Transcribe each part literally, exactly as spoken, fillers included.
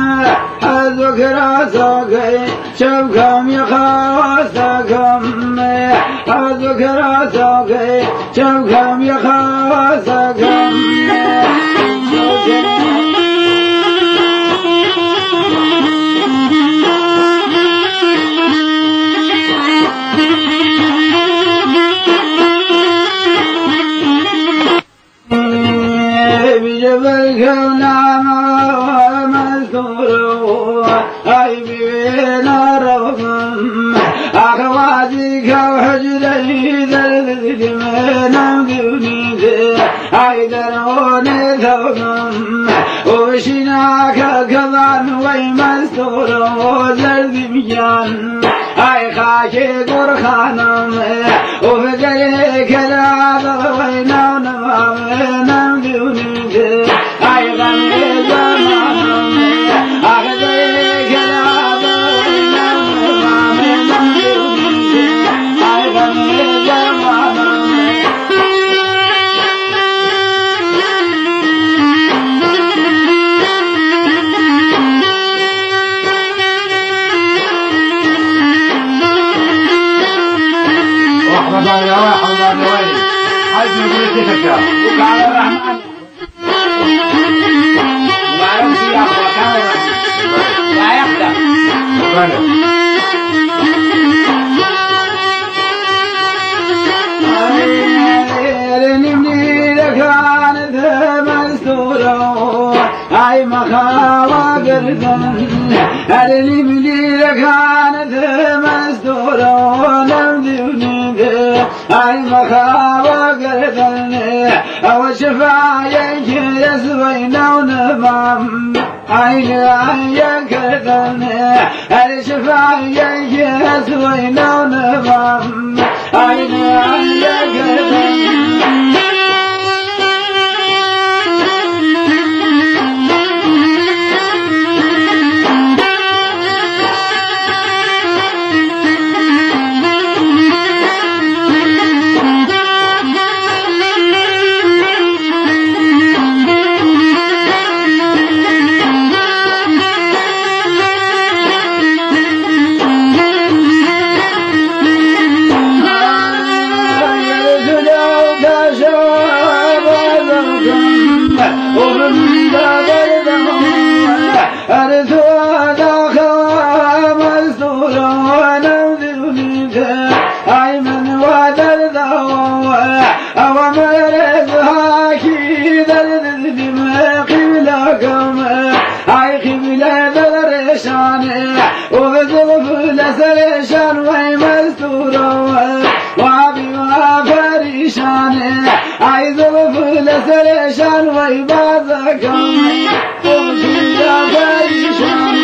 ذكر ساقي شبكم يخاصكم ذكر ساقي شبكم يخاصكم بجبل هاي بينا رغم أخواتك وحجري ذلك من دوني هاي دروني ثوم وشناك كمان ويمستور وزرد مجان هاي خاكي قرخانم وفقري كلاب وينا ونمام دوني هاي غمي زمانم وقال الرحمن لا يمشي أخوة كان لا يخدع نمني لكانت مستورة هاي مخاوة قردن نمني لكانت مستورة نمدوني هاي مخاوة قردن أو شفايك يسوينا ونمام عين عينك قردن الشفايك يسوينا ونمام عين عينك قردن سليشان ويبادكم وفي جبايشان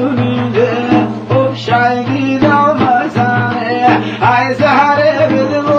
I